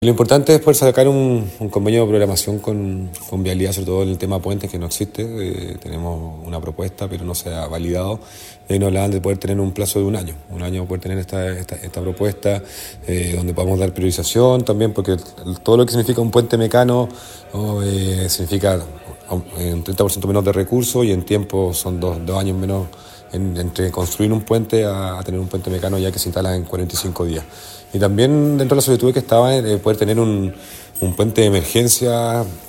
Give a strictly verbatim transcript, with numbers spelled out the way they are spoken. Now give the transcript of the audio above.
Lo importante es poder sacar un, un convenio de programación con, con Vialidad, sobre todo en el tema puentes, que no existe. Eh, tenemos una propuesta, pero no se ha validado. Y nos hablaban de poder tener un plazo de un año, un año poder tener esta, esta, esta propuesta, eh, donde podamos dar priorización también, porque todo lo que significa un puente mecano, ¿no? eh, significa un treinta por ciento menos de recursos y en tiempo son dos, dos años menos en, entre construir un puente a, a tener un puente mecano ya que se instala en cuarenta y cinco días. Y también dentro de la solicitud que estaba eh, poder tener un, un puente de emergencia